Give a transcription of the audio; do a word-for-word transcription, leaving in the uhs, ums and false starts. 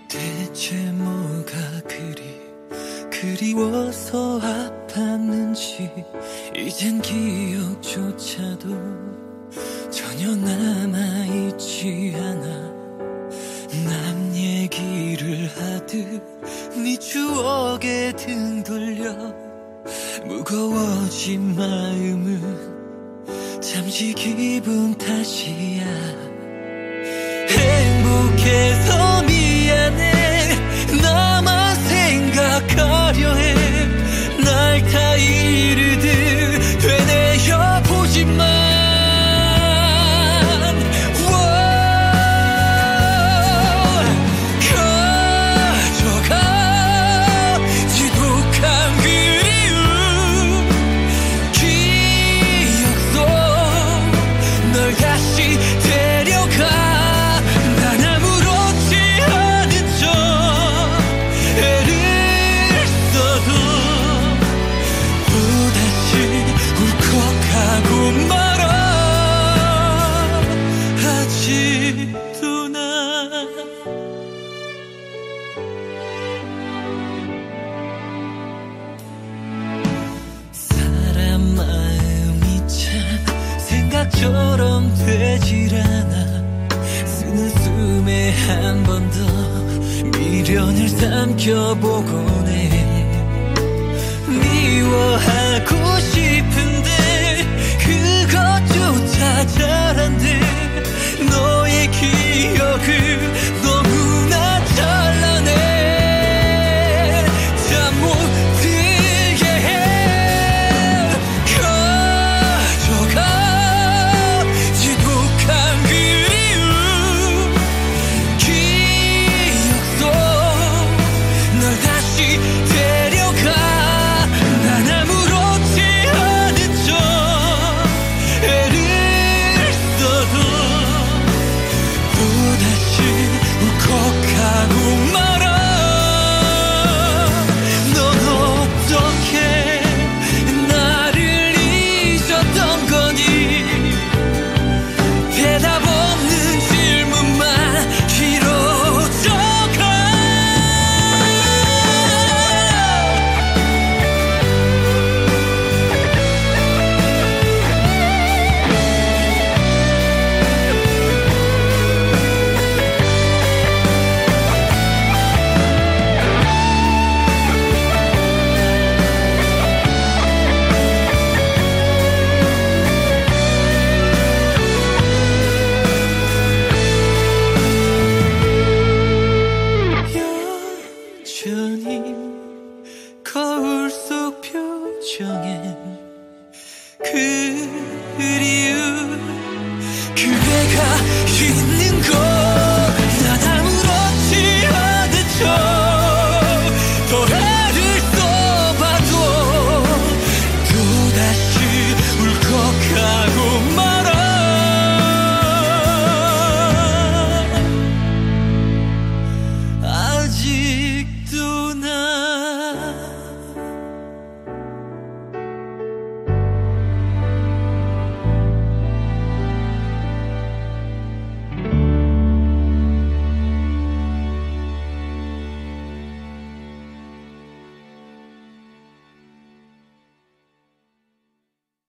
대체 뭐가 그리 그리워서 아팠는지 이젠 기억조차도 전혀 남아있지 않아. 남 얘기를 하듯 네 추억에 등 돌려 무거워진 마음은 잠시 기분 탓이야. 행복해서 미안해, 나만 생각하려 해. 날 다 이르듯 되뇌어 보지만 처럼 되질 않아. 쓰는 숨에 한 번 더 미련을 삼켜보곤 해. 미워하고 싶은